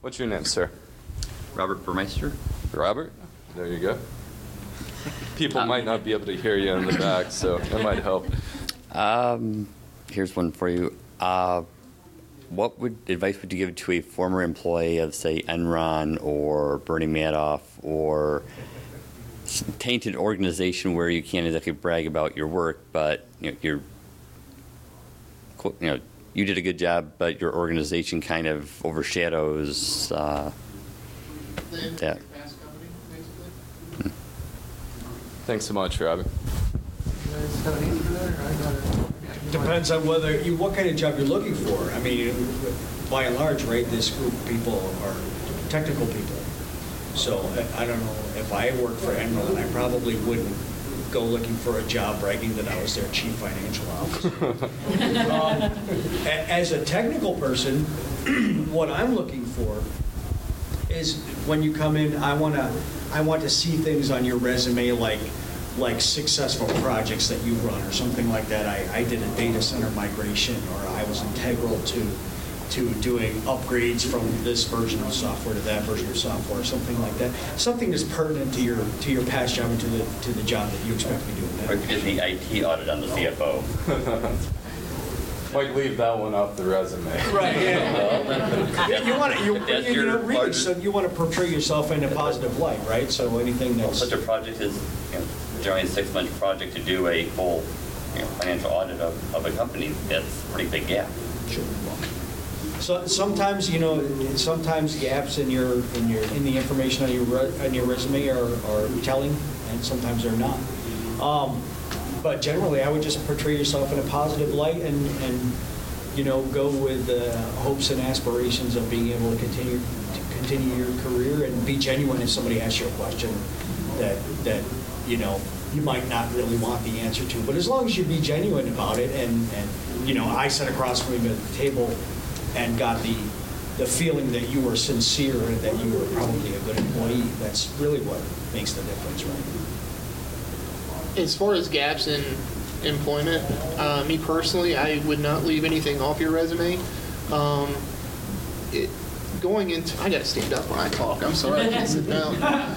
What's your name, sir? Robert Burmeister. Robert? There you go. People might not be able to hear you in the back, so that might help. Here's one for you. What advice would you give to a former employee of, say, Enron or Bernie Madoff or tainted organization where you can't exactly brag about your work, but you did a good job, but your organization kind of overshadows that. Thanks so much, Robert. Depends on what kind of job you're looking for. I mean, by and large, right, this group of people are technical people. So I don't know, if I worked for Enron, I probably wouldn't go looking for a job bragging that I was their chief financial officer. As a technical person, what I'm looking for is when you come in, I want to see things on your resume like successful projects that you run or something like that. I did a data center migration, or I was integral to doing upgrades from this version of software to that version of software, or something like that. Something that's pertinent to your past job and to the job that you expect to be doing. Or did the IT audit on the CFO? Might leave that one off the resume. Right. Yeah. You want to portray yourself in a positive light, right? So anything that's such a project is generally a 6-month project to do a full financial audit of a company. That's a pretty big gap. Sure. So sometimes sometimes gaps in the information on your resume are telling, and sometimes they're not. But generally, I would just portray yourself in a positive light and go with the hopes and aspirations of being able to continue your career, and be genuine if somebody asks you a question that you might not really want the answer to. But as long as you be genuine about it, and I sat across from him at the table and got the feeling that you were sincere and that you were probably a good employee, that's really what makes the difference, right? As far as gaps in employment, me personally, I would not leave anything off your resume. I gotta stand up when I talk. I'm sorry, I can't sit down.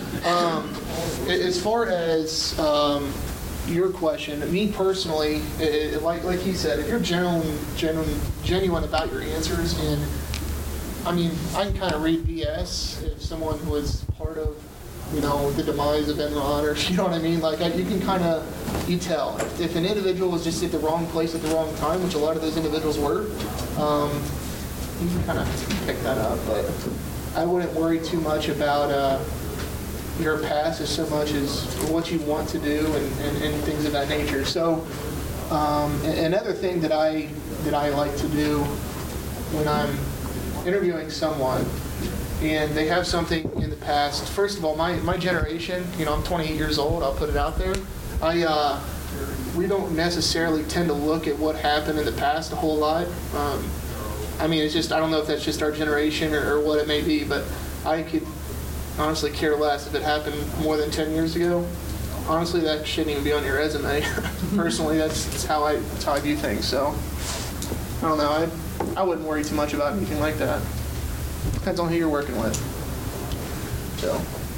As far as your question, me personally, like he said, if you're genuine about your answers, and I mean, I can kind of read BS if someone who was part of the demise of Enron, or you know what I mean? Like, you can you tell. If an individual was just at the wrong place at the wrong time, which a lot of those individuals were, you can kind of pick that up. But I wouldn't worry too much about your past as so much as what you want to do and things of that nature. So another thing that I like to do when I'm interviewing someone, and they have something in the past. First of all, my generation, I'm 28 years old, I'll put it out there. We don't necessarily tend to look at what happened in the past a whole lot. I mean, it's just, I don't know if that's just our generation or what it may be, but I could honestly care less if it happened more than 10 years ago. Honestly, that shouldn't even be on your resume. Personally, that's how I view things. So, I don't know, I wouldn't worry too much about anything like that. Depends on who you're working with. So.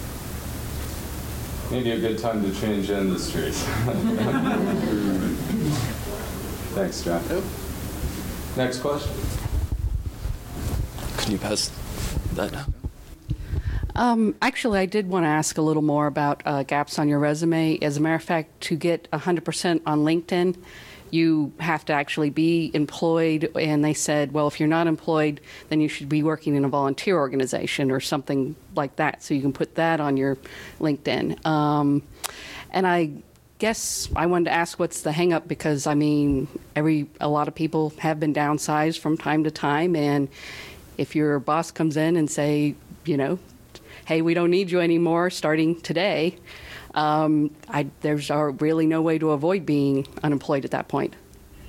Maybe a good time to change industries. Thanks, John. Yep. Next question. Could you pass that now? Actually, I did want to ask a little more about gaps on your resume. As a matter of fact, to get 100% on LinkedIn, you have to actually be employed, and they said, well, if you're not employed, then you should be working in a volunteer organization or something like that, so you can put that on your LinkedIn. And I guess I wanted to ask what's the hang-up, because, I mean, a lot of people have been downsized from time to time, and if your boss comes in and say, hey, we don't need you anymore starting today, there's really no way to avoid being unemployed at that point.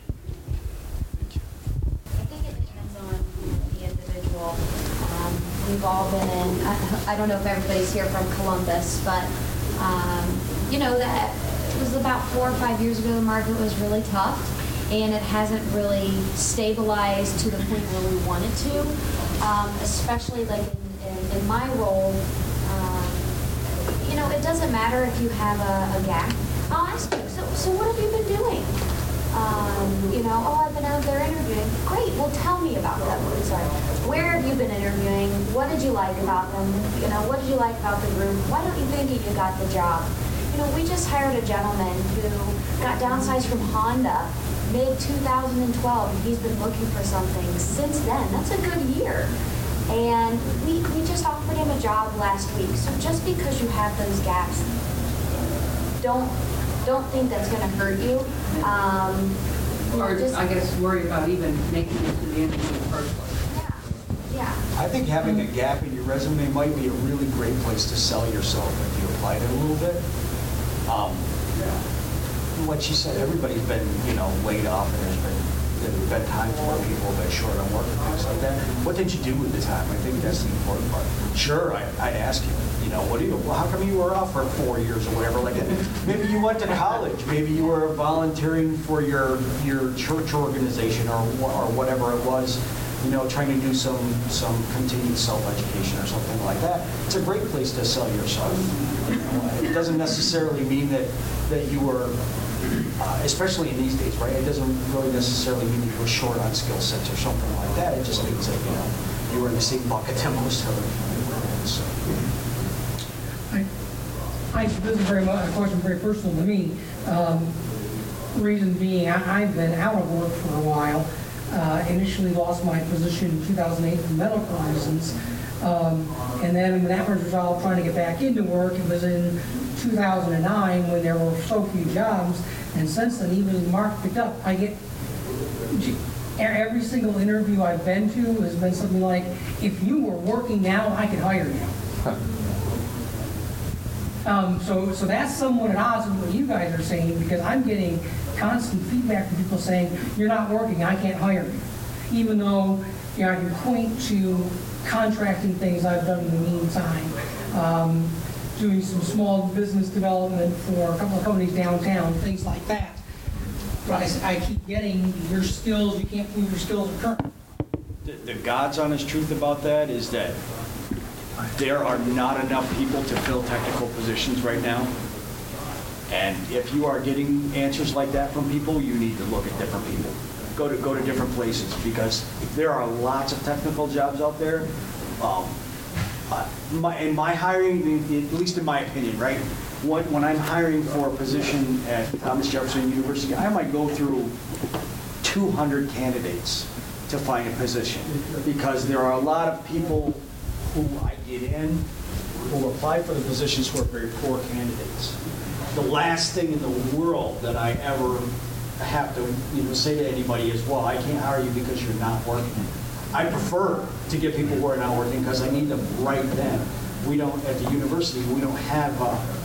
I think it depends on the individual. We've all been in, I don't know if everybody's here from Columbus, but, that it was about 4 or 5 years ago, the market was really tough, and it hasn't really stabilized to the point where we want it to, especially like in in my role, it doesn't matter if you have a gap. I'll ask you, so what have you been doing? I've been out there interviewing. Great, well, tell me about them. Sorry. Where have you been interviewing? What did you like about them? What did you like about the group? Why don't you think you got the job? We just hired a gentleman who got downsized from Honda mid-2012, and he's been looking for something since then. That's a good year. And we just offered him a job last week. So just because you have those gaps, don't think that's going to hurt you. Or just, I guess, worry about even making it to the interview in the first place. Yeah. I think having a gap in your resume might be a really great place to sell yourself if you applied it a little bit. Like she said, everybody's been, laid off, and there's been times where people have been short on work and things like that. What did you do with the time? I think that's the important part. Sure, I'd ask you, how come you were off for 4 years or whatever like that? Maybe you went to college. Maybe you were volunteering for your church organization or whatever it was, trying to do some continued self-education or something like that. It's a great place to sell yourself. It doesn't necessarily mean that you were, especially in these days, right? It doesn't really necessarily mean that you were short on skill sets or something like that. It just means that, you were in the same bucket that most other people were in. So. This is a question very personal to me. Reason being, I've been out of work for a while. Initially lost my position in 2008 for medical reasons. And then when that was resolved, trying to get back into work, it was in 2009 when there were so few jobs. And since then, even as the market picked up, I get every single interview I've been to has been something like, if you were working now, I could hire you. So that's somewhat at odds with what you guys are saying, because I'm getting constant feedback from people saying, you're not working, I can't hire you. Even though I can point to contracting things I've done in the meantime, doing some small business development for a couple of companies downtown, things like that. But I keep getting your skills, you can't prove your skills are current. The God's honest truth about that is that there are not enough people to fill technical positions right now. And if you are getting answers like that from people, you need to look at different people. Go to different places, because there are lots of technical jobs out there. In my hiring, at least in my opinion, right? When I'm hiring for a position at Thomas Jefferson University, I might go through 200 candidates to find a position, because there are a lot of people who I get in who apply for the positions who are very poor candidates. The last thing in the world that I ever have to say to anybody is, well, I can't hire you because you're not working. I prefer to get people who are not working because I need them right then. We don't, at the university, we don't have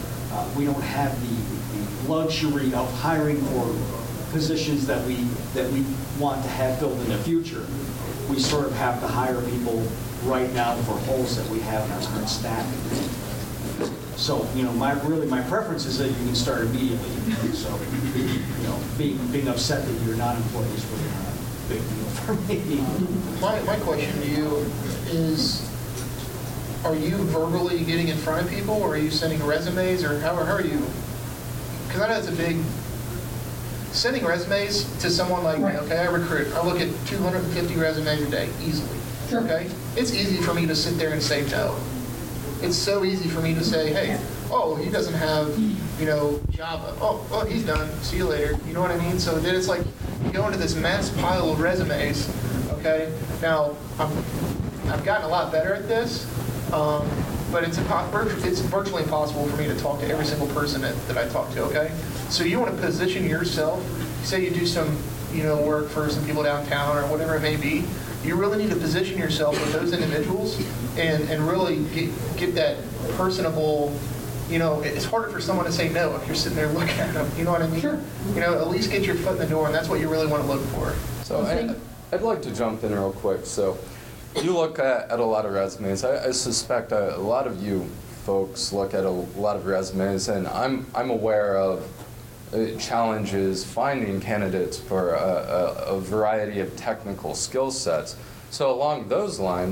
the luxury of hiring for positions that we want to have filled in the future. We sort of have to hire people right now for holes that we have in our current staff. So, my preference is that you can start immediately. So, being upset that you're not employed is really not a big deal for me. My question to you is, are you verbally getting in front of people, or are you sending resumes, or how are you? Because I know it's a big, sending resumes to someone like me, okay, I recruit, I look at 250 resumes a day, easily, okay? It's easy for me to sit there and say no. It's so easy for me to say, hey, oh, he doesn't have, Java. Oh, well, he's done. See you later. You know what I mean? So then it's like you go into this mass pile of resumes, okay? Now, I've gotten a lot better at this, but it's virtually impossible for me to talk to every single person that I talk to, okay? So you want to position yourself, say you do some, work for some people downtown or whatever it may be, you really need to position yourself with those individuals and really get that personable, it's harder for someone to say no if you're sitting there looking at them, you know what I mean? Sure. At least get your foot in the door, and that's what you really want to look for. So I'd like to jump in real quick. So you look at a lot of resumes. I suspect a lot of you folks look at a lot of resumes, and I'm aware of challenges finding candidates for a variety of technical skill sets. So along those lines,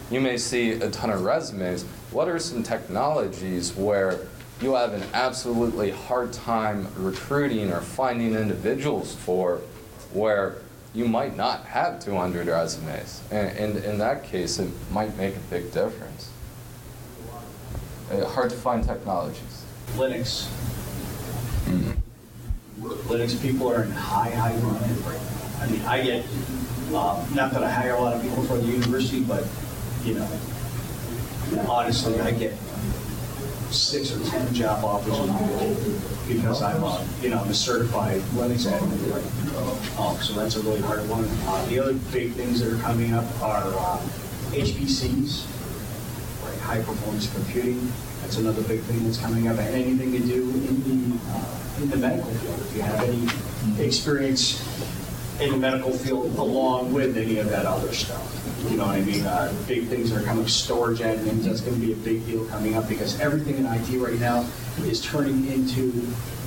you may see a ton of resumes. What are some technologies where you have an absolutely hard time recruiting or finding individuals for, where you might not have 200 resumes? And in that case, it might make a big difference. Hard to find technologies. Linux. Linux people are in high demand right now. I mean, I get, not that I hire a lot of people for the university, but, you know, honestly, I get 6 or 10 job offers a month because I'm a certified Linux admin. So that's a really hard one. The other big things that are coming up are HPCs, right? High performance computing. That's another big thing that's coming up. And anything to do in the medical field. If you have any experience in the medical field along with any of that other stuff. You know what I mean? Big things are coming, storage admins, that's going to be a big deal coming up because everything in IT right now is turning into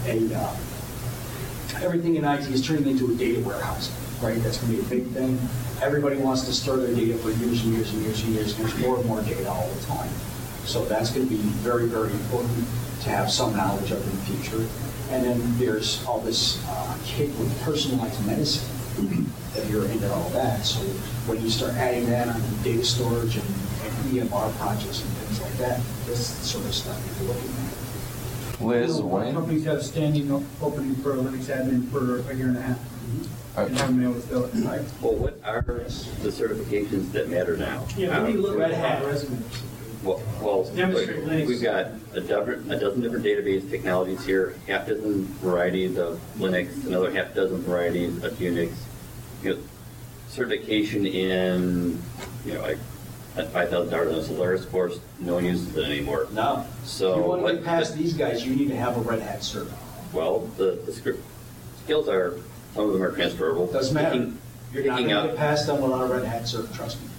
everything in IT is turning into a data warehouse, right? That's going to be a big thing. Everybody wants to store their data for years and years and years and years. There's more and more data all the time. So that's going to be very, very important to have some knowledge of in the future. And then there's all this kit with personalized medicine. If you're into all that, so when you start adding that on data storage and EMR projects and things like that, this sort of stuff you're looking at. Liz, Well, Wayne? companies have standing opening for a Linux admin for a year and a half. And haven't been able to fill it. Right? Well, what are the certifications that matter now? Yeah, we need to look Red at Hat. resumes. Well, Demonstrate Linux. we've got a dozen different database technologies here, half dozen varieties of Linux, another half dozen varieties of Unix. You know, certification in, you know, like at $5,000 on a Solaris course, no one uses it anymore. No. So if you want to what- get past these guys, you need to have a Red Hat cert. Well, the skills are, some of them are transferable. Doesn't matter. Picking- You're not picking going to up get past them without a Red Hat cert, trust me.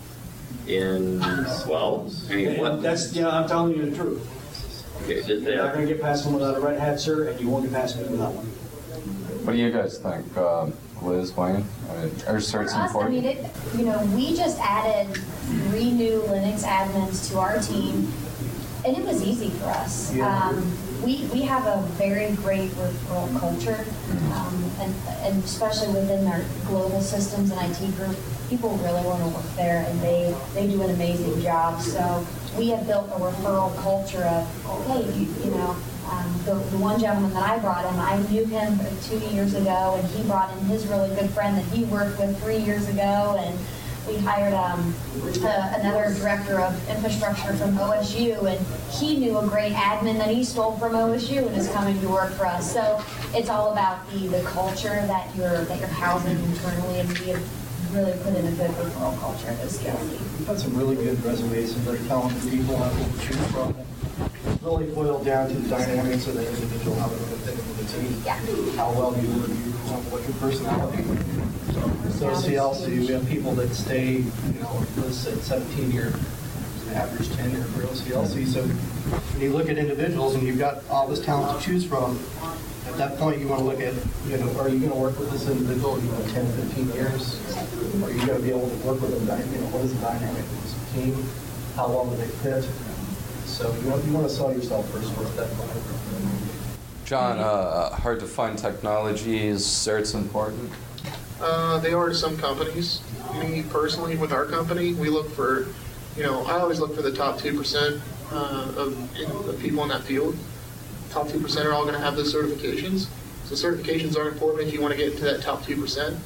well, I mean, what? That's, I'm telling you the truth. Okay, does You're not that, going to get past them without a Red Hat cert, and you won't get past me without one. What do you guys think? Liz, Wayne? Are certs For us, I mean, important? we just added 3 new Linux admins to our team, and it was easy for us. We have a very great referral culture, and especially within our global systems and IT group, people really want to work there, and they do an amazing job. So we have built a referral culture of, okay, the one gentleman that I brought in, I knew him 2 years ago, and he brought in his really good friend that he worked with 3 years ago, and we hired another director of infrastructure from OSU, and he knew a great admin that he stole from OSU and is coming to work for us. So it's all about the culture that you're housing internally, and we have really put in a good referral culture at this scale. We've got some really good resumes, some very talented people out there to choose from. Really boiled down to the dynamics of the individual, how they're going to fit into the team, Yeah. how well you what your personality. So CLC, we have people that stay, let's say 17 years, average tenure for OCLC. So when you look at individuals and you've got all this talent to choose from, at that point you want to look at, are you going to work with this individual, 10, 15 years? Are you going to be able to work with them? What is the dynamic of this team? How well do they fit? So you want to sell yourself first at that point. John, hard to find technologies, certs important? They are to some companies. Me personally, with our company, we look for, I always look for the top 2% of people in that field. Top 2% are all going to have those certifications. So certifications are important if you want to get into that top 2%.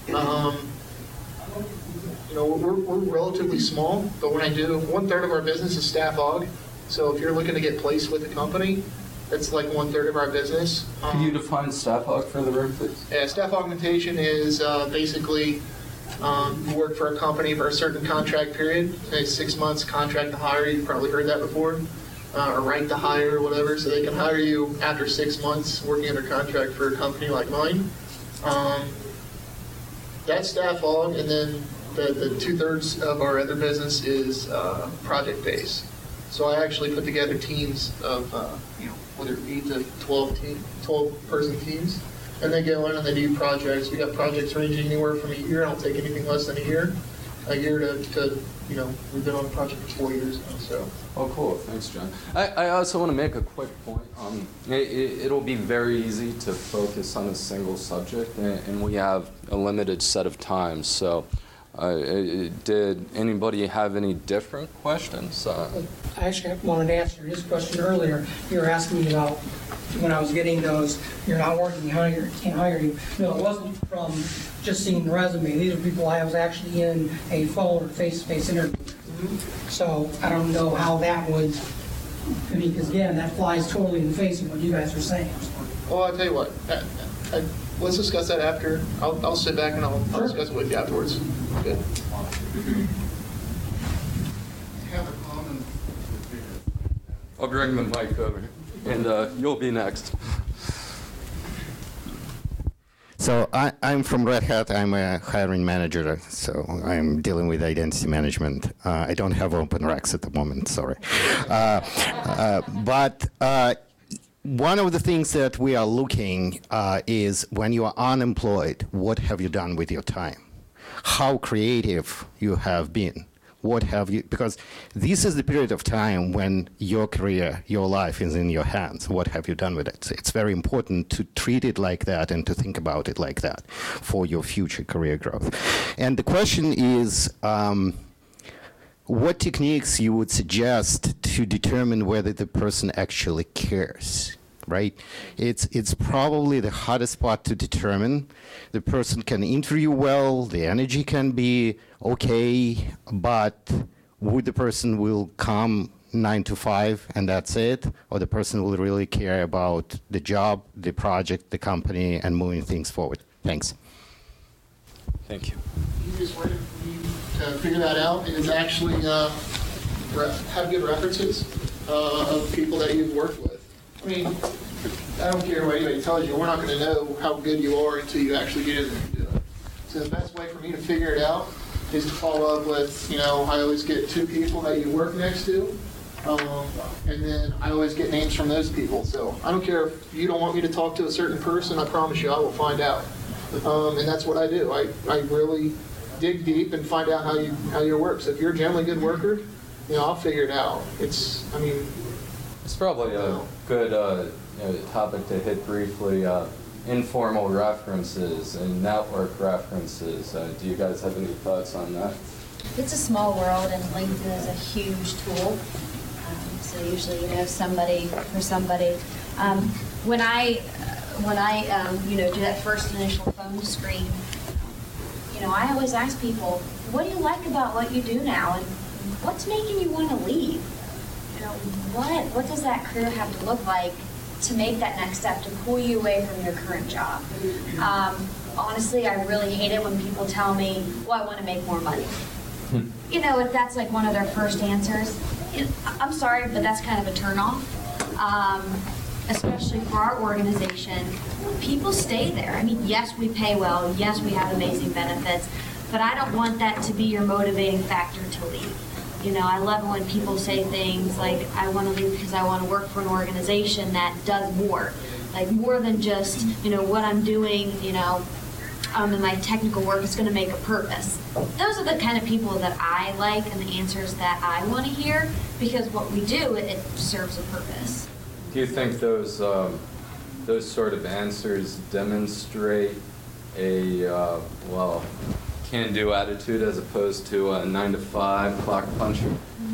We're relatively small, but when I do, 1/3 of our business is staff aug. So if you're looking to get placed with a company, that's like 1/3 of our business. Can you define staff aug for the room, please? Yeah, staff augmentation is basically you work for a company for a certain contract period, say 6 months contract to hire. You've probably heard that before, or right to hire or whatever. So they can hire you after 6 months working under contract for a company like mine. That's staff aug, and then the 2/3 of our other business is project based. So I actually put together teams of whether 8 to 12 person teams, and they go in and they do projects. We got projects ranging anywhere from a year. I don't take anything less than a year, a year to we've been on the project for 4 years now, so. Oh, cool. Thanks, John. I also want to make a quick point. It'll be very easy to focus on a single subject, and we have a limited set of time. So did anybody have any different questions? I actually wanted to answer his question earlier. You were asking me about when I was getting those, you're not working, can't hire you. No, it wasn't from just seeing the resume. These are people I was actually in a phone or face-to-face interview. So I don't know how that would, because again, that flies totally in the face of what you guys are saying. Well, I'll tell you what, let's discuss that after. I'll sit back and I'll discuss it with you afterwards. Good. I'll bring the mic over, and you'll be next. So I'm from Red Hat. I'm a hiring manager, so I'm dealing with identity management. I don't have OpenRex at the moment, sorry. But one of the things that we are looking is when you are unemployed, what have you done with your time? How creative you have been. What have you, because this is the period of time when your career, your life is in your hands. What have you done with it? It's very important to treat it like that and to think about it like that for your future career growth. And the question is, what techniques you would suggest to determine whether the person actually cares? Right? It's probably the hardest part to determine. The person can interview well, the energy can be okay, but would the person will come 9 to 5 and that's it? Or the person will really care about the job, the project, the company, and moving things forward? Thanks. Thank you. The easiest way to figure that out is actually have good references of people that you've worked with. I mean, I don't care what anybody tells you, we're not going to know how good you are until you actually get in there and do it. So the best way for me to figure it out is to follow up with, I always get 2 people that you work next to, and then I always get names from those people. So I don't care if you don't want me to talk to a certain person, I promise you I will find out. And that's what I do. I really dig deep and find out how you work. So if you're a generally good worker, I'll figure it out. It's probably a good topic to hit briefly. Informal references and network references. Do you guys have any thoughts on that? It's a small world, and LinkedIn is a huge tool. So usually you know somebody for somebody. When I do that first initial phone screen, I always ask people, what do you like about what you do now, and what's making you want to leave? What does that career have to look like to make that next step, to pull you away from your current job? Honestly, I really hate it when people tell me, well, I want to make more money. If that's like one of their first answers, I'm sorry, but that's kind of a turnoff. Especially for our organization, people stay there. I mean, yes, we pay well, yes, we have amazing benefits, but I don't want that to be your motivating factor to leave. I love when people say things like, I want to leave because I want to work for an organization that does more. Like more than just, what I'm doing, in my technical work is going to make a purpose. Those are the kind of people that I like and the answers that I want to hear, because what we do, it serves a purpose. Do you think those sort of answers demonstrate a, can-do attitude as opposed to a 9-to-5 clock puncher?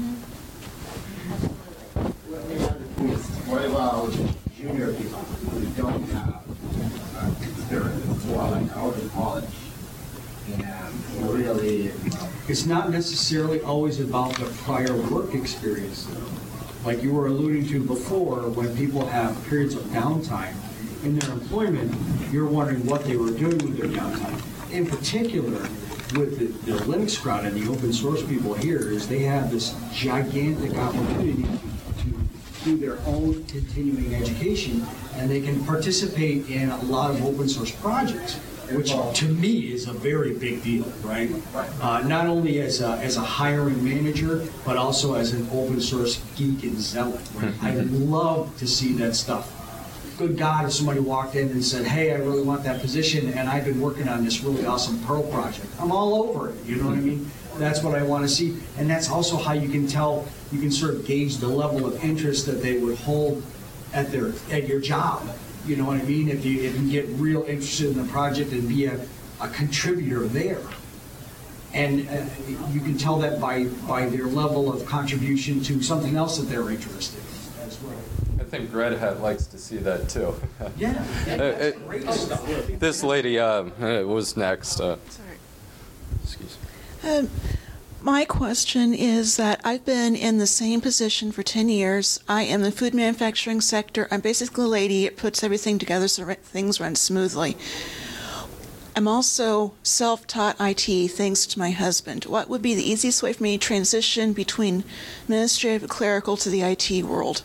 What about junior people who don't have experience while out of college? And really, it's not necessarily always about the prior work experience, though. Like you were alluding to before, when people have periods of downtime in their employment, you're wondering what they were doing with their downtime. In particular, with the Linux crowd and the open source people here, is they have this gigantic opportunity to do their own continuing education, and they can participate in a lot of open source projects, which to me is a very big deal, right? Not only as a hiring manager, but also as an open source geek and zealot. Right? I love to see that stuff. Good God, if somebody walked in and said, hey, I really want that position, and I've been working on this really awesome Perl project, I'm all over it, you know what I mean? That's what I want to see. And that's also how you can tell, you can sort of gauge the level of interest that they would hold at your job. You know what I mean? If you get real interested in the project and be a contributor there. And you can tell that by their level of contribution to something else that they're interested in as well. I think Red Hat likes to see that too. Yeah, that's great stuff. This lady was next. Sorry. Excuse me. My question is that I've been in the same position for 10 years. I am in the food manufacturing sector. I'm basically a lady. It puts everything together so things run smoothly. I'm also self-taught IT thanks to my husband. What would be the easiest way for me to transition between administrative and clerical to the IT world?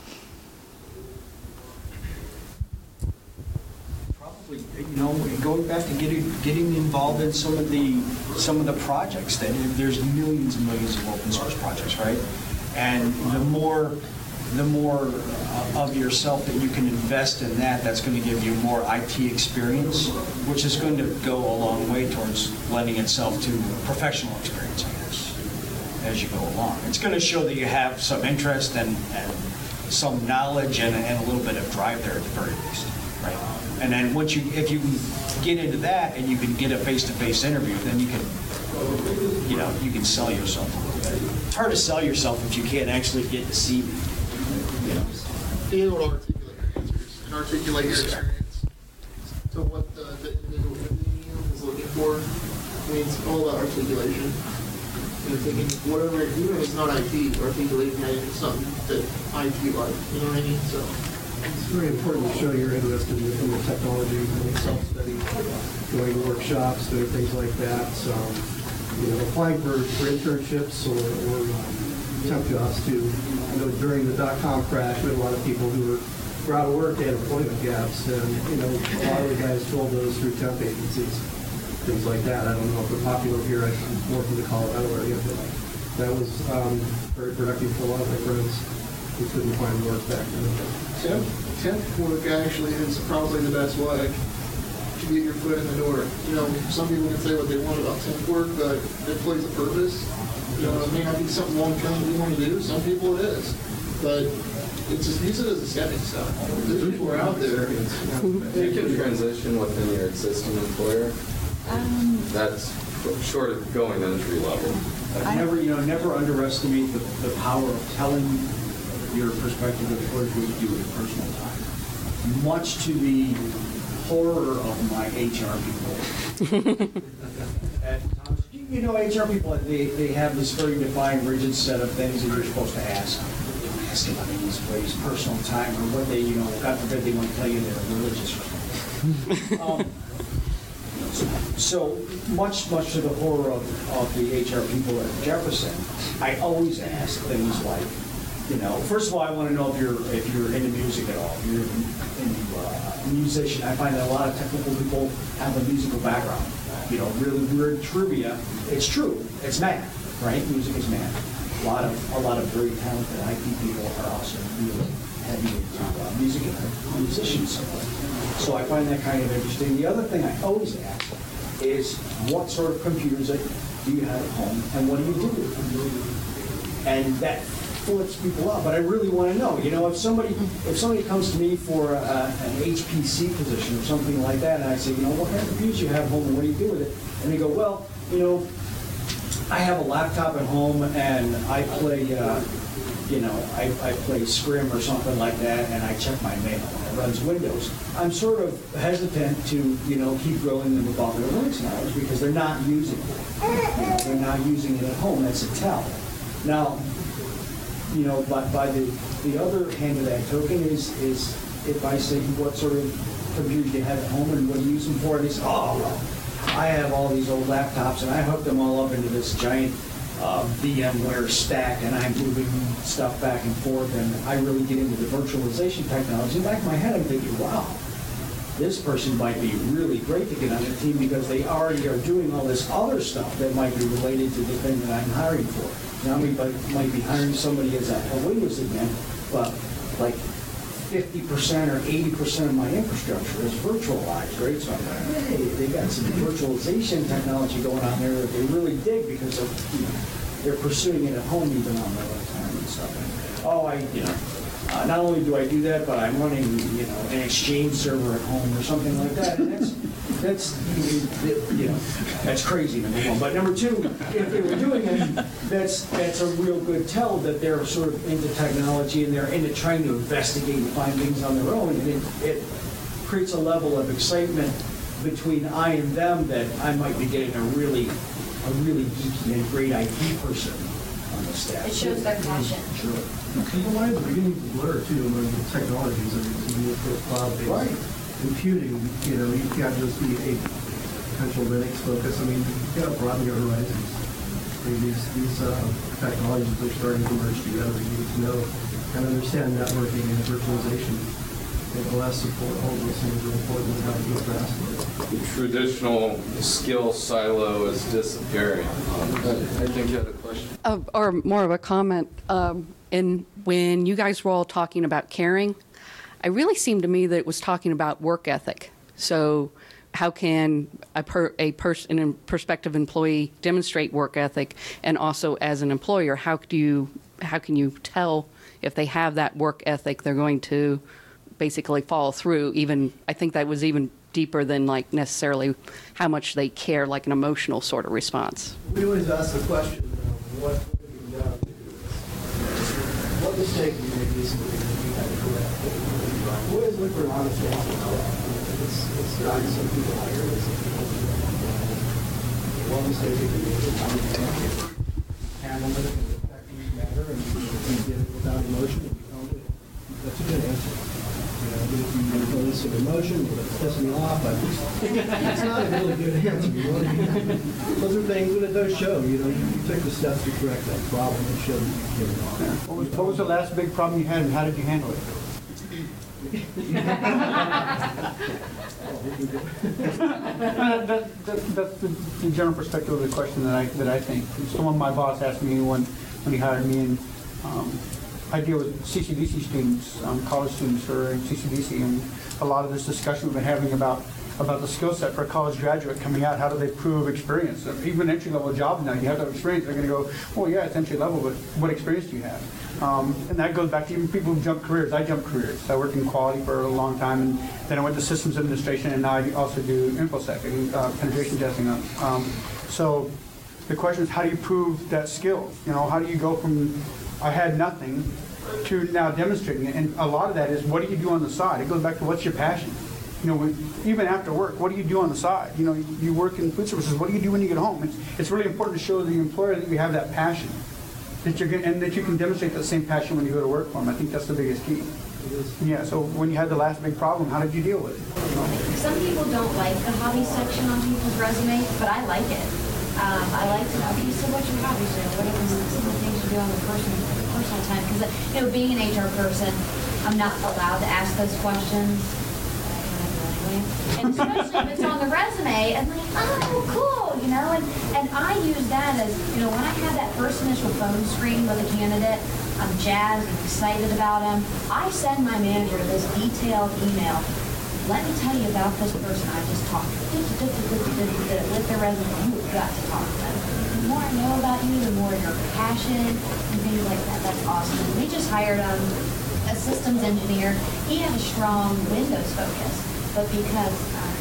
Probably, going back to getting involved in some of the projects. That there's millions and millions of open source projects, right? And the more of yourself that you can invest in that's going to give you more IT experience, which is going to go a long way towards lending itself to professional experience, I guess, as you go along. It's going to show that you have some interest and some knowledge and a little bit of drive there at the very least, right? And then if you can get into that and you can get a face-to-face interview, then you can sell yourself a little bit. It's hard to sell yourself if you can't actually get to see me. Being able to articulate your answers and articulate your experience to what the individual is looking for. I mean, it's all about articulation. Thinking whatever, even if it's not IT, articulating how you do something that IT like. You know what I mean? So it's very important to show your interest in the technology, self-study, going to workshops, doing things like that. So, applying for internships or temp jobs too. During the .com crash, we had a lot of people who were out of work, they had employment gaps, and a lot of the guys filled those through temp agencies, things like that. I don't know if they're popular here. I work in the Colorado area, but that was very productive for a lot of my friends who couldn't find work back then. Temp work actually is probably the best way to get your foot in the door. Some people can say what they want about temp work, but it plays a purpose. It may not be something long-term you want to do. Some people it is. But it's just use it as a stepping stone. There's people out there. You can transition within your existing employer. That's short of going entry level. Never underestimate the power of telling your prospective employers what you do with your personal time. Much to the horror of my HR people. HR people, they have this very defined, rigid set of things that you're supposed to ask. You don't ask about anybody's personal time or what they, God forbid they want to tell you they're religious or something. So much to the horror of the HR people at Jefferson, I always ask things like, first of all, I want to know if you're into music at all. If you're a musician. I find that a lot of technical people have a musical background. Really weird trivia. It's true. It's math, right? Music is math. A lot of very talented IT people are also really heavy into music and are musicians. So I find that kind of interesting. The other thing I always ask is, what sort of computers do you have at home, and what do you do with them? And that flips people up. But I really want to know. If somebody comes to me for an HPC position or something like that, and I say, what kind of computers you have at home, and what do you do with it? And they go, well, I have a laptop at home, and I play, I play Scrim or something like that, and I check my mail. It runs Windows. I'm sort of hesitant to, keep grilling them about their Linux knowledge because they're not using it. They're not using it at home. That's a tell. Now, but by the other hand of that token is if I say, what sort of computers do you have at home and what do you use them for? And they say, oh, well, I have all these old laptops and I hook them all up into this giant VMware stack and I'm moving stuff back and forth and I really get into the virtualization technology. In the back of my head, I'm thinking, wow, this person might be really great to get on the team because they already are doing all this other stuff that might be related to the thing that I'm hiring for. Now we might be hiring somebody as a Windows admin, but like 50% or 80% of my infrastructure is virtualized, right? So I'm like, hey, they got some virtualization technology going on there that they really dig because they're pursuing it at home even on their own time and stuff. And, not only do I do that, but I'm running, an Exchange server at home or something like that. And that's crazy, number one. But number two, if they were doing it, that's a real good tell that they're sort of into technology and they're into trying to investigate and find things on their own. And it creates a level of excitement between I and them that I might be getting a really geeky and great IT person on the staff. It shows their passion. Sure. People wanted the beginning to blur too, when the technologies are used for cloud-based computing. You can't just be a potential Linux focus. I mean, you got to broaden your horizons. I mean, these technologies are starting to merge together. You need to know and understand networking and virtualization. OS support, all those things are important in how to get past it. The traditional skill silo is disappearing. I think you had a question. Or more of a comment. And when you guys were all talking about caring, it really seemed to me that it was talking about work ethic. So how can a prospective employee demonstrate work ethic? And also as an employer, how can you tell if they have that work ethic they're going to basically follow through? Even I think that was even deeper than like necessarily how much they care, like an emotional sort of response. We always ask the question, what would you do? What mistake you make recently that you had to correct? We always look for an honest answer to that. It's not some people hire, it's some people do that. One mistake you can make is how you handle it in an effective manner, and you did it without emotion, and you owned it. That's a good answer. If you go this emotion, it's pissing me off. It's not a really good answer. Those are things, and it does show. You took the steps to correct that problem. It showed that you did it. What was the last big problem you had, and how did you handle it? That's the general perspective of the question that I think. It's the one my boss asked me when he hired me, and I deal with CCDC students, college students who are in CCDC, and a lot of this discussion we've been having about the skill set for a college graduate coming out. How do they prove experience? Even entry-level job now, you have to have experience. They're going to go, well, yeah, it's entry-level, but what experience do you have? And that goes back to even people who jump careers. I jumped careers. I worked in quality for a long time, and then I went to systems administration, and now I also do InfoSec and penetration testing. So the question is, how do you prove that skill? How do you go from I had nothing to now demonstrating it? And a lot of that is, what do you do on the side? It goes back to what's your passion. Even after work, what do you do on the side? You work in food services. What do you do when you get home? It's really important to show the employer that you have that passion, and that you can demonstrate that same passion when you go to work for them. I think that's the biggest key. Yeah. So when you had the last big problem, how did you deal with it? Some people don't like the hobby section on people's resume, but I like it. I like to know, okay, so what's your hobbies? What are some of the things you do on the personal time? Because being an HR person, I'm not allowed to ask those questions. And especially if it's on the resume, and like, oh, cool, and I use that as, when I have that first initial phone screen with a candidate, I'm jazzed and excited about him. I send my manager this detailed email. Let me tell you about this person I just talked to. With their resume, you've got to talk to them. The more I know about you, the more your passion and things like that. That's awesome. We just hired a systems engineer. He had a strong Windows focus, but because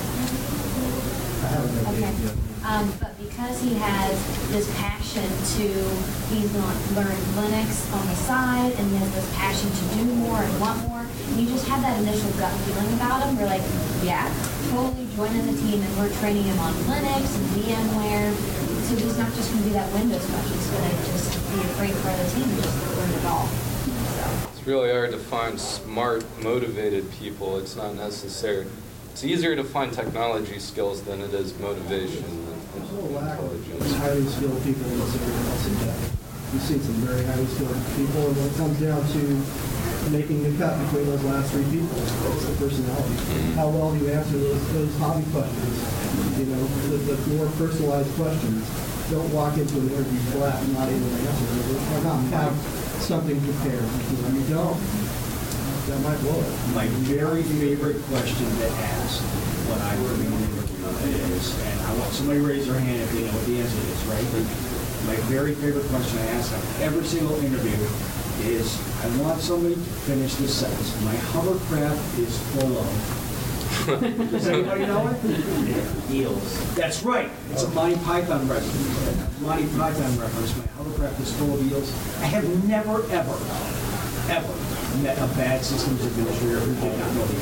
he has this passion he's learned Linux on the side, and he has this passion to do more and want more. And you just have that initial gut feeling about him. We're like, yeah, totally joining the team, and we're training him on Linux and VMware. So he's not just going to be that Windows guy. He's going to just be a great part of the team and just learn it all. It's really hard to find smart, motivated people. It's not necessary. It's easier to find technology skills than it is motivation and intelligence. Highly skilled people in this area else in depth. We've seen some very highly skilled people, and when it comes down to making the cut between those last three people, it's the personality. How well do you answer those hobby questions? The more personalized questions. Don't walk into an interview flat and not able to answer them, or not have something prepared. Because if you don't, that might blow it. My very favorite question to ask when I'm doing an interview is, and I want somebody to raise their hand if they know what the answer is, right? My very favorite question I ask on every single interview is, I want somebody to finish this sentence. My hovercraft is full of. Does anybody know it? Eels. That's right. It's a Monty Python reference. Monty Python reference. My hovercraft is full of eels. I have never, ever met a bad systems administrator who did not know the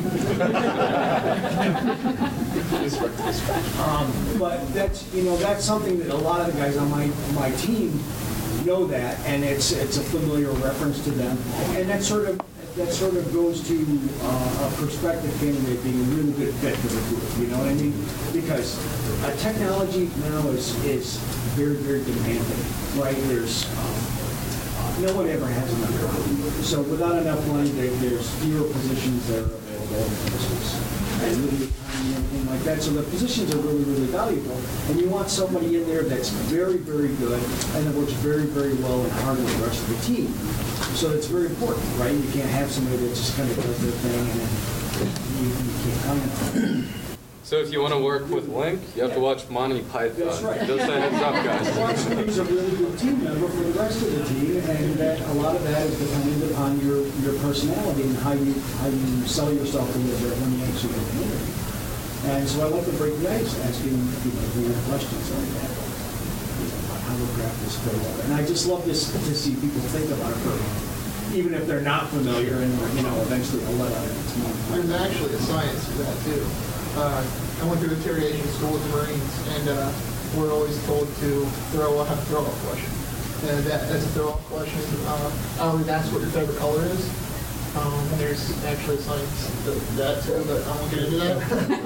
answer. But that's something that a lot of the guys on my team know that, and it's a familiar reference to them, and that sort of goes to a prospective candidate being a really good fit for the group. You know what I mean? Because technology now is very, very demanding, right? There's no one ever has enough money. So without enough money, there's fewer positions that are available in business. And limited time and everything like that. So the positions are really, really valuable. And you want somebody in there that's very, very good and that works very, very well and hard with the rest of the team. So it's very important, right? You can't have somebody that just kind of does their thing and then you can't count on them. So if you want to work with Link, you have to watch Monty Python. That's right. Just a heads up, guys. He's a really good team member for the rest of the team, and that a lot of that is dependent upon your personality and how you sell yourself to the when you actually get the interview. And so I like to break the ice, asking weird questions like that. How the craft is filled up, and I just love this to see people think about it, even if they're not familiar, and eventually I'll let out the team. There's actually a science to that too. I went through the aviation school with the Marines, and we're always told to have a throw-off question. And that's a throw-off question. I always ask what your favorite color is. And there's actually science to that too, but I won't get into that.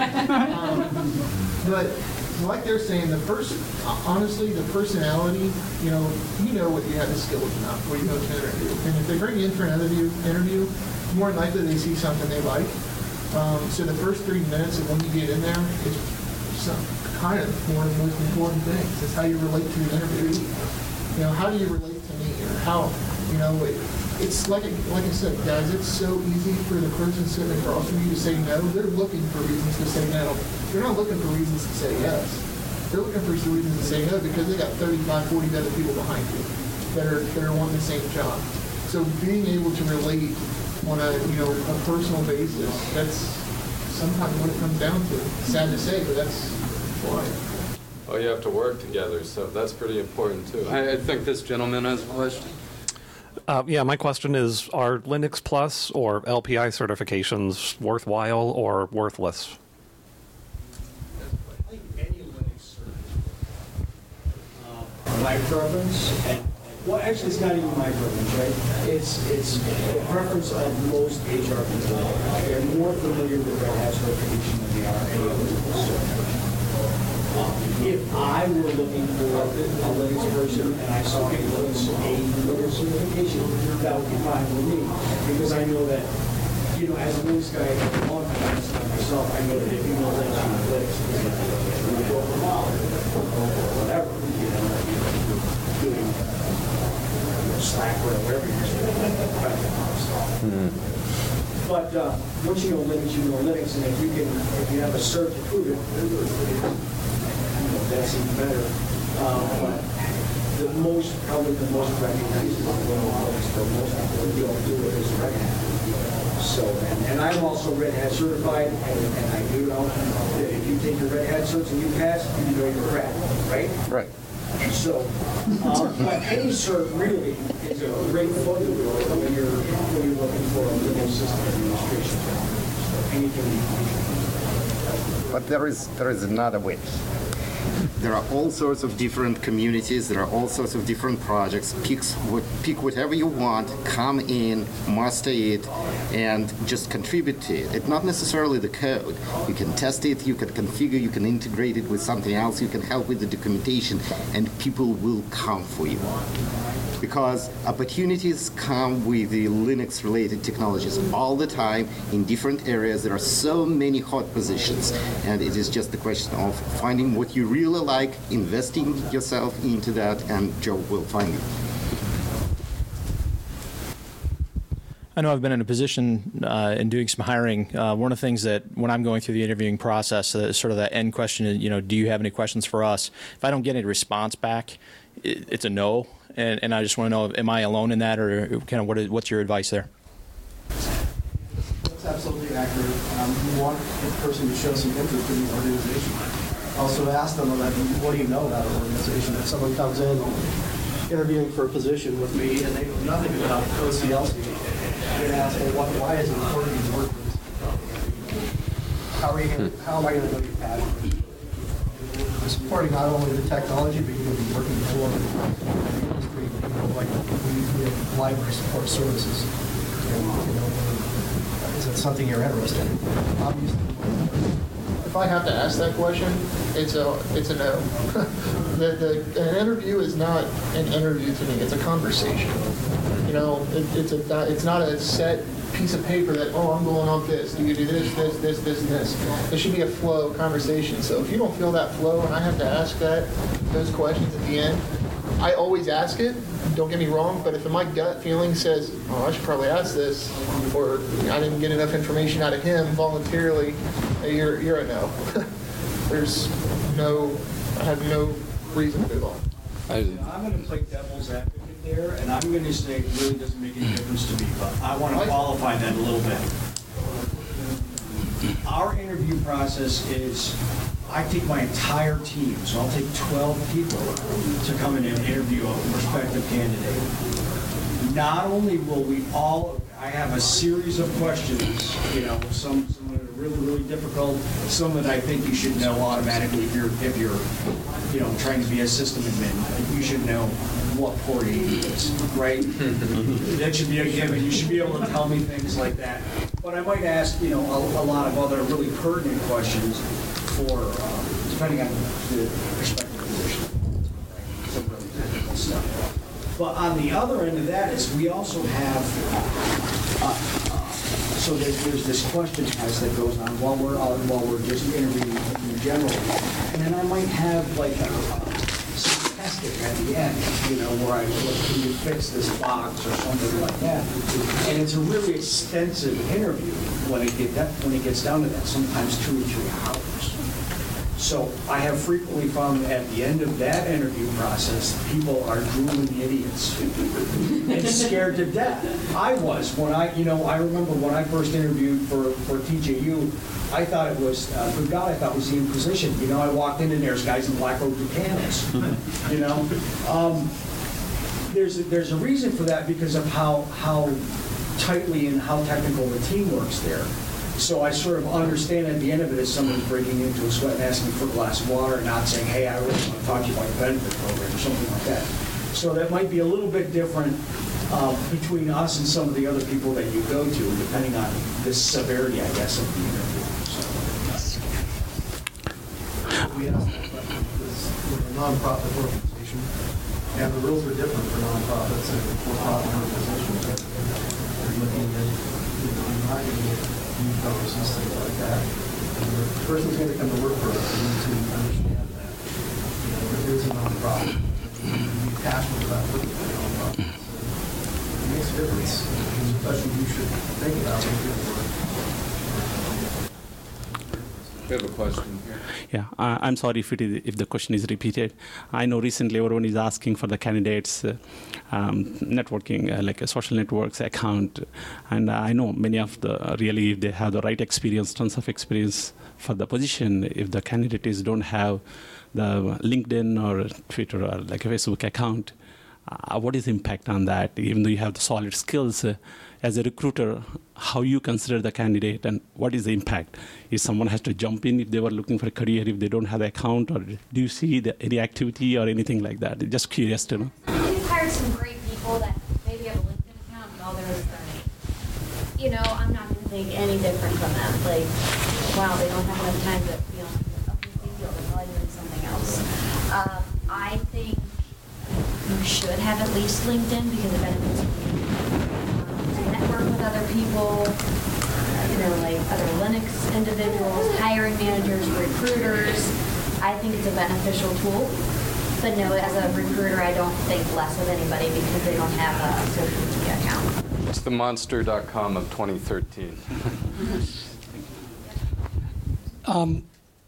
But like they're saying, honestly, the personality, you know what you have the skills enough, what you know to interview. And if they bring you in for an interview, more than likely they see something they like. So the first 3 minutes of when you get in there, it's kind of one of the most important things. It's how you relate to the interviewee. How do you relate to me? Or how, it's like I said, guys, it's so easy for the person sitting across from you to say no. They're looking for reasons to say no. They're not looking for reasons to say yes. They're looking for reasons to say no because they got 35, 40 other people behind you that are wanting the same job. So being able to relate on a personal basis, that's sometimes what it comes down to. Sad to say, but that's why. Oh, you have to work together, so that's pretty important too. I think this gentleman has a question. Yeah, my question is, are Linux Plus or LPI certifications worthwhile or worthless? I think any Linux cert. My preference, well, actually, it's not even my preference, right? It's the preference of most HR people. They're more familiar with Red Hat certification than they are any other certification. If I were looking for a Linux person and I saw a Linux certification, that would be fine with me, because I know that, as a Linux guy, a long time myself, I know that if you know Linux, whatever, doing Slack or whatever you're doing. But once you know Linux, and if you have a cert to prove it, that's even better. But probably the most recognizable Linux for most people who don't do it is Red Hat. So, and I'm also Red Hat certified, and I do know that if you take your Red Hat certs and you pass, you know you're crap, right? Right. So, but any cert really is a great footing when you're looking for a Linux system administration. So anything. But there is another way. There are all sorts of different communities. There are all sorts of different projects. Pick whatever you want, come in, master it, and just contribute to it. It's not necessarily the code. You can test it, you can configure, you can integrate it with something else, you can help with the documentation, and people will come for you. Because opportunities come with the Linux-related technologies all the time in different areas. There are so many hot positions, and it is just the question of finding what you really like, investing yourself into that, and job will find you. I know I've been in a position in doing some hiring. One of the things that when I'm going through the interviewing process, sort of that end question, do you have any questions for us? If I don't get any response back, it's a no. And I just want to know, am I alone in that, or kind of what's your advice there? That's absolutely accurate. You want the person to show some interest in the organization. Also ask them about, what do you know about an organization? If someone comes in interviewing for a position with me and they know nothing about OCLC, you're going to ask, well, why is it important to work with this company? How am I going to know your passion? We're supporting not only the technology, but you're going to be working for the industry. Like we have library support services. Is that something you're interested in? Obviously. If I have to ask that question, it's a no. An interview is not an interview to me. It's a conversation. It's not a set piece of paper that, I'm going on this. Do you do this, and this? There should be a flow conversation. So if you don't feel that flow, and I have to ask those questions at the end, I always ask it. Don't get me wrong, but if my gut feeling says, I should probably ask this, or I didn't get enough information out of him voluntarily, you're a no. I have no reason to move on. I'm going to play devil's advocate there, and I'm going to say it really doesn't make any difference to me, but I want to qualify that a little bit. Our interview process is, I take my entire team, so I'll take 12 people to come in and interview a prospective candidate. Not only will I have a series of questions, some that are really, really difficult, some that I think you should know automatically if you're trying to be a system admin. You should know what 480 is, right? That should be a given. You should be able to tell me things like that. But I might ask, a lot of other really pertinent questions for, depending on the respective position, some really technical stuff. But on the other end of that is we also have, so there's this question test that goes on while we're just interviewing in general, and then I might have like some testing at the end, where can you fix this box or something like that, and it's a really extensive interview when it gets down to that, sometimes 2 or 3 hours. So I have frequently found that at the end of that interview process, people are drooling idiots and scared to death. I was when I remember when I first interviewed for TJU, I thought it was, good God, I thought it was the Inquisition. I walked in and there's guys in black robes and candles. There's a reason for that because of how tightly and how technical the team works there. So I sort of understand at the end of it as someone breaking into a sweat and asking for a glass of water and not saying, hey, I really want to talk to you about your benefit program or something like that. So that might be a little bit different between us and some of the other people that you go to, depending on the severity, I guess, of the interview. We asked that question because we're a nonprofit organization, and the rules are different for nonprofits and for-profit organizations. They're looking at, not going to get youth bonuses, things like that. And the person's going to come to work for us. We need to understand that. It is a nonprofit. You need to be passionate about working for a nonprofit. So it makes a difference. It's a question you should think about when you're doing work. We have a question here. Yeah, I'm sorry if the question is repeated. I know recently everyone is asking for the candidates' networking, like a social networks account, and I know many of really if they have the right experience, tons of experience for the position, if the candidates don't have the LinkedIn or Twitter or like a Facebook account, what is the impact on that? Even though you have the solid skills, as a recruiter, how you consider the candidate and what is the impact? If someone has to jump in if they were looking for a career, if they don't have an account, or do you see any activity or anything like that? Just curious to know. We've hired some great people that maybe have a LinkedIn account, and all there is their name. I'm not going to think any different from them. Like, wow, they don't have enough time to be on a big deal. They're probably doing something else. I think you should have at least LinkedIn because it benefits you. Network with other people, like other Linux individuals, hiring managers, recruiters. I think it's a beneficial tool. But no, as a recruiter, I don't think less of anybody because they don't have a social media account. It's the monster.com of 2013. On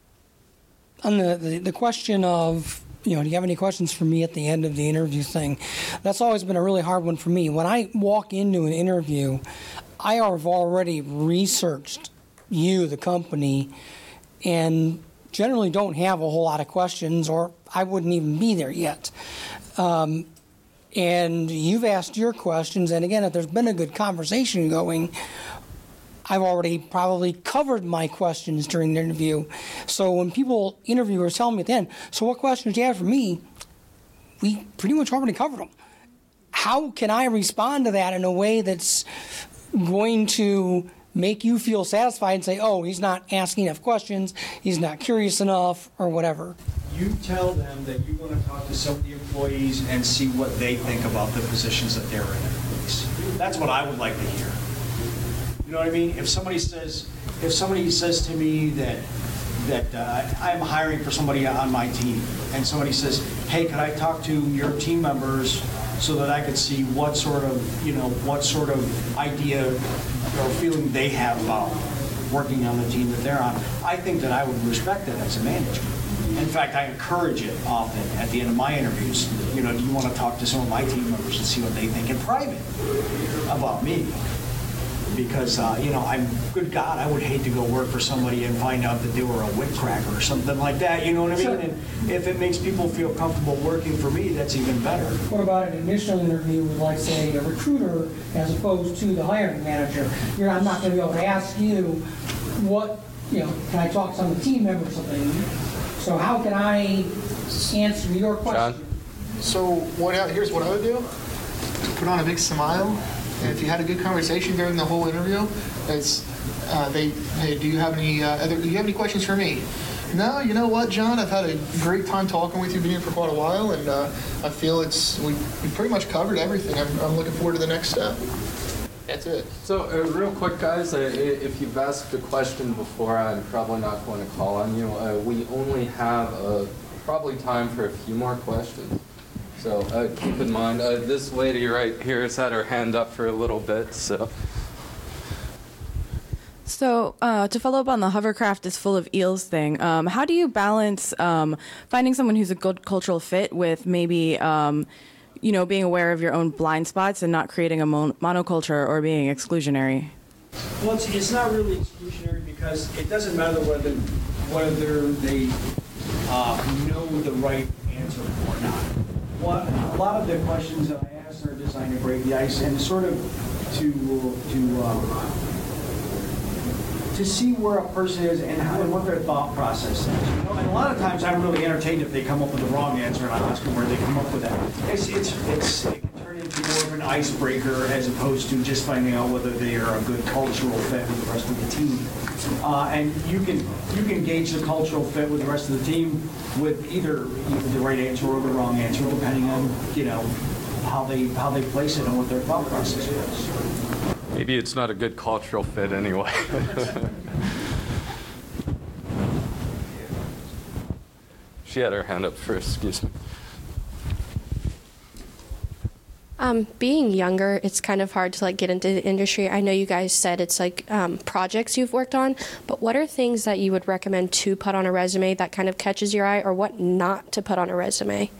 the question of, do you have any questions for me at the end of the interview thing? That's always been a really hard one for me. When I walk into an interview, I have already researched you, the company, and generally don't have a whole lot of questions, or I wouldn't even be there yet. And you've asked your questions, and again, if there's been a good conversation going, I've already probably covered my questions during the interview. So when interviewers tell me at the end, so what questions do you have for me? We pretty much already covered them. How can I respond to that in a way that's going to make you feel satisfied and say, oh, he's not asking enough questions, he's not curious enough, or whatever? You tell them that you want to talk to some of the employees and see what they think about the positions that they're in. That's what I would like to hear. You know what I mean? If somebody says to me that I'm hiring for somebody on my team, and somebody says, hey, could I talk to your team members so that I could see what sort of idea or feeling they have about working on the team that they're on, I think that I would respect that as a manager. In fact, I encourage it often at the end of my interviews. Do you want to talk to some of my team members and see what they think in private about me? Because, good God, I would hate to go work for somebody and find out that they were a whip cracker or something like that, you know what I mean? Sure. And if it makes people feel comfortable working for me, that's even better. What about an initial interview with, like, say, a recruiter as opposed to the hiring manager? I'm not going to be able to ask you what, can I talk to some of the team members or something? So how can I answer your question? John? So here's what I would do. Put on a big smile. And if you had a good conversation during the whole interview, hey, do you have any questions for me? No, you know what, John? I've had a great time talking with you, been here for quite a while, and I feel we pretty much covered everything. I'm looking forward to the next step. That's it. So real quick, guys, if you've asked a question before, I'm probably not going to call on you. We only have probably time for a few more questions. So keep in mind, this lady right here has had her hand up for a little bit. So to follow up on the hovercraft is full of eels thing, how do you balance finding someone who's a good cultural fit with maybe being aware of your own blind spots and not creating a monoculture or being exclusionary? Well, it's not really exclusionary because it doesn't matter whether they know the right answer or not. A lot of the questions that I ask are designed to break the ice and sort of to see where a person is and what their thought process is. And a lot of times I'm really entertained if they come up with the wrong answer and I ask them where they come up with that. It can turn into more of an icebreaker as opposed to just finding out whether they are a good cultural fit with the rest of the team. And you can gauge the cultural fit with the rest of the team with either the right answer or the wrong answer, depending on how they place it and what their thought process is. maybe it's not a good cultural fit anyway. She had her hand up first, excuse me. Being younger, it's kind of hard to get into the industry. I know you guys said it's projects you've worked on, but what are things that you would recommend to put on a resume that kind of catches your eye, or what not to put on a resume?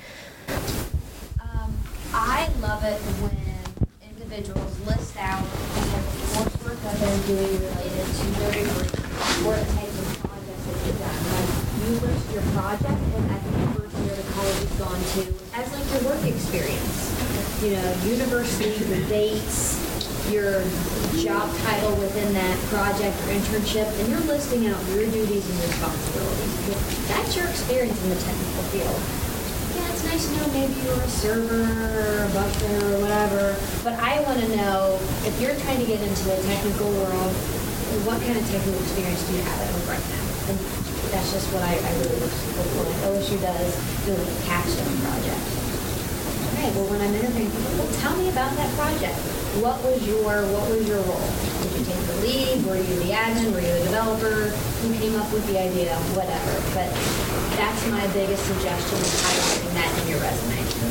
I love it when individuals list out the type of coursework that they're doing related to their degree or the types of projects that they've done. You list your project and at the university or the college you've gone to as your work experience. University, the dates, your job title within that project or internship, and you're listing out your duties and responsibilities. That's your experience in the technical field. Yeah, it's nice to know maybe you were a server or a busser or whatever, but I want to know if you're trying to get into the technical world, what kind of technical experience do you have at home right now? And that's just what I really look for. Like OSU does doing a capstone project. Okay, well, when I'm interviewing people, well, tell me about that project. What was your role? Did you take the lead? Were you the admin? Were you the developer? Who came up with the idea? Whatever. But that's my biggest suggestion, is highlighting that in your resume.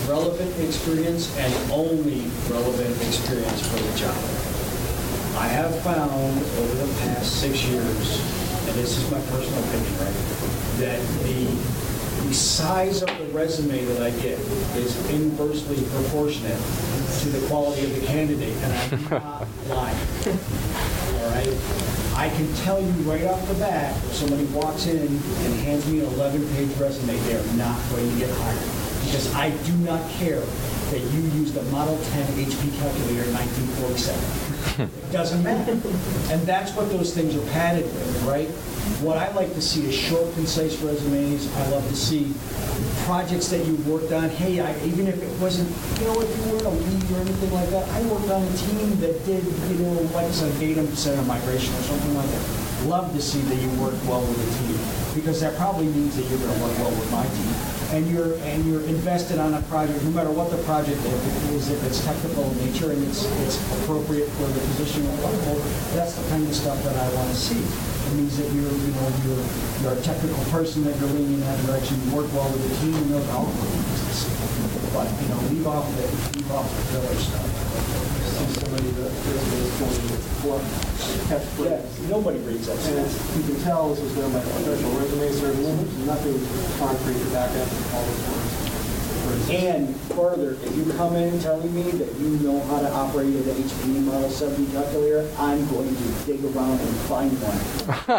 relevant experience and only relevant experience for the job. I have found over the past 6 years, and this is my personal opinion, right, that the size of the resume that I get is inversely proportionate to the quality of the candidate, and I'm not lying. All right? I can tell you right off the bat, if somebody walks in and hands me an 11-page resume, they are not going to get hired. Because I do not care that you used a Model 10 HP calculator in 1947. It doesn't matter. And that's what those things are padded with, right? What I like to see is short, concise resumes. I love to see projects that you worked on. Hey, even if it wasn't, if you weren't a lead or anything like that, I worked on a team that did, like some data center migration or something like that. Love to see that you worked well with a team, because that probably means that you're going to work well with my team. And you're invested on a project, no matter what the project is, if it's technical in nature and it's appropriate for the position of level. That's the kind of stuff that I want to see. It means that you're a technical person, that you're leaning in that direction. You work well with the team, and those all work in business. But leave off the filler stuff. Somebody that is going to work. Yeah, nobody reads that. And you can tell this is their professional resume, there's nothing concrete to back up all those words. And further, if you come in telling me that you know how to operate an HP Model 70 calculator, I'm going to dig around and find one.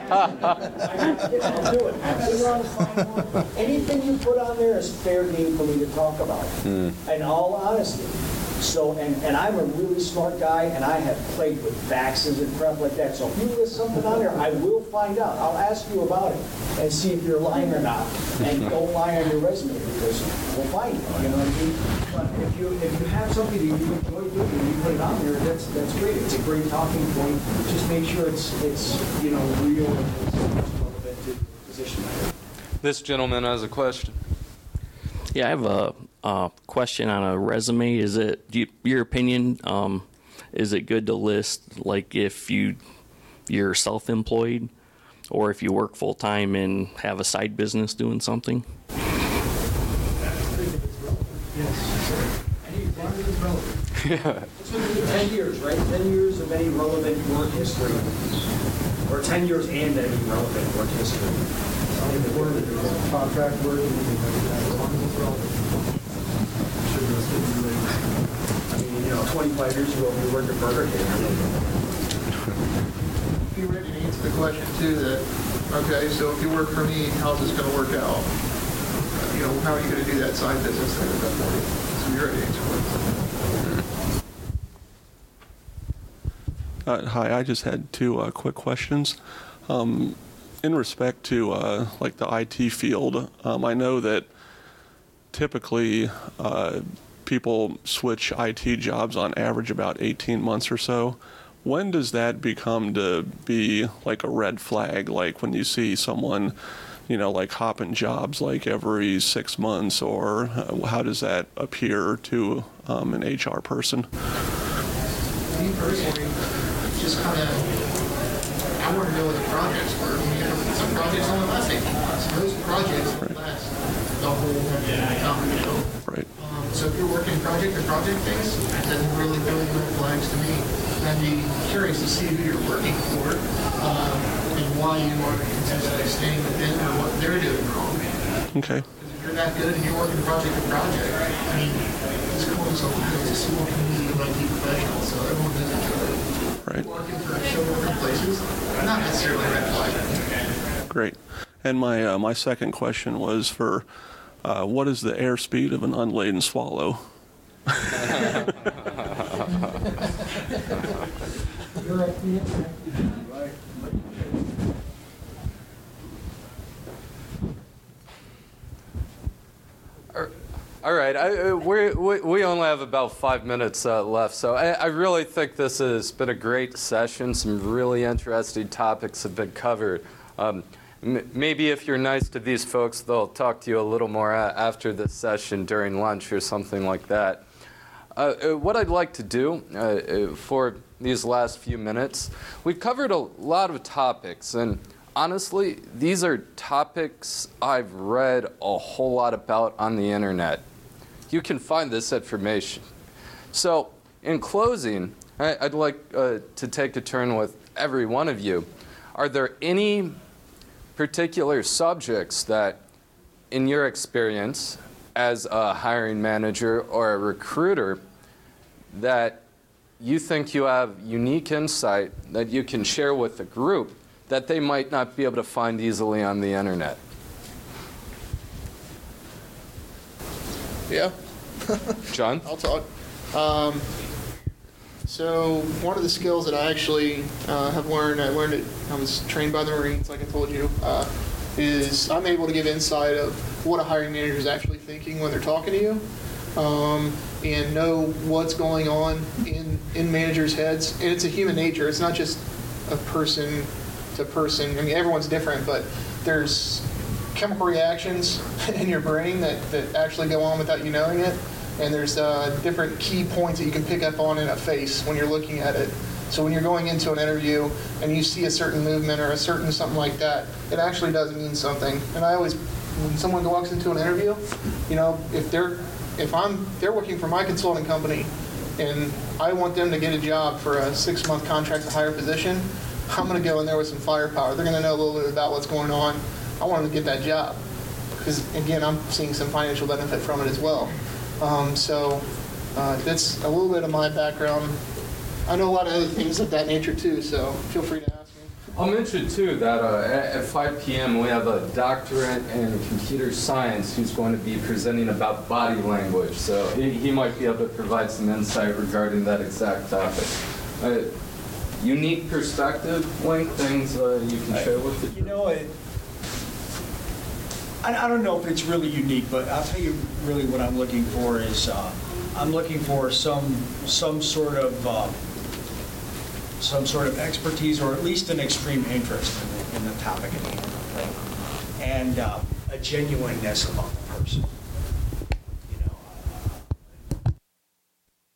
I'll do it. I'll dig around and find one. Anything you put on there is fair game for me to talk about. In all honesty. So, and I'm a really smart guy, and I have played with faxes and crap like that. So if you list something on there, I will find out. I'll ask you about it and see if you're lying or not. And don't lie on your resume, because we'll find it. You know what I mean? But if you have something that you enjoy doing and you put it on there, that's great. It's a great talking point. Just make sure it's real and it's relevant to the position. This gentleman has a question. Yeah, I have a question on a resume. Is it, your opinion, is it good to list, like, if you're self-employed or if you work full-time and have a side business doing something? Yes. Yeah. 10 years, right? 10 years of any relevant work history. Or 10 years and any relevant work history. Contract work, as long as it's relevant. I mean, 25 years ago, we worked at Burger King. Be ready to answer the question too. That okay, so if you work for me, how's this going to work out? How are you going to do that side business thing at that point? So you're ready to answer it. Hi, I just had two quick questions. In respect to like the IT field, I know that typically people switch IT jobs on average about 18 months or so. When does that become to be like a red flag? Like when you see someone, like hopping jobs like every 6 months, or how does that appear to an HR person? Me personally, just kind of, I want to know what the projects were. Some projects only last 18 months. Most projects last the whole time, Right. So if you're working project to project things, that doesn't really build red flags to me. I'd be curious to see who you're working for and why you are consistently staying with them or what they're doing wrong. Okay. Because if you're that good and you're working project to project, I mean, it's cool. So it's a small community of IT professionals, so everyone does each other. Right. Working for different places, not necessarily a red flag. Great. And my second question was for what is the airspeed of an unladen swallow? All right, we only have about 5 minutes left, so I really think this has been a great session. Some really interesting topics have been covered. Maybe if you're nice to these folks, they'll talk to you a little more after this session during lunch or something like that. What I'd like to do for these last few minutes, we've covered a lot of topics, and honestly, these are topics I've read a whole lot about on the internet. you can find this information. So in closing, I'd like to take a turn with every one of you. Are there any particular subjects that, in your experience as a hiring manager or a recruiter, that you think you have unique insight that you can share with the group that they might not be able to find easily on the internet? Yeah. John? I'll talk. So one of the skills that I actually have learned, I was trained by the Marines, like I told you, is I'm able to give insight of what a hiring manager is actually thinking when they're talking to you, and know what's going on in managers' heads. And it's a human nature. It's not just a person to person. I mean, everyone's different, but there's chemical reactions in your brain that actually go on without you knowing it. And there's different key points that you can pick up on in a face when you're looking at it. So when you're going into an interview and you see a certain movement or a certain something like that, it actually does mean something. And I always, when someone walks into an interview, you know, if they're working for my consulting company and I want them to get a job for a 6-month contract to hire position, I'm going to go in there with some firepower. They're going to know a little bit about what's going on. I want them to get that job because, again, I'm seeing some financial benefit from it as well. So that's a little bit of my background. I know a lot of other things of that nature too, so feel free to ask me. I'll mention too that at 5 p.m. we have a doctorate in computer science who's going to be presenting about body language, so he might be able to provide some insight regarding that exact topic. Unique perspective, Link, things you can share with the group? You know, I don't know if it's really unique, but I'll tell you really what I'm looking for is I'm looking for some sort of expertise or at least an extreme interest in the topic at hand, and a genuineness about the person.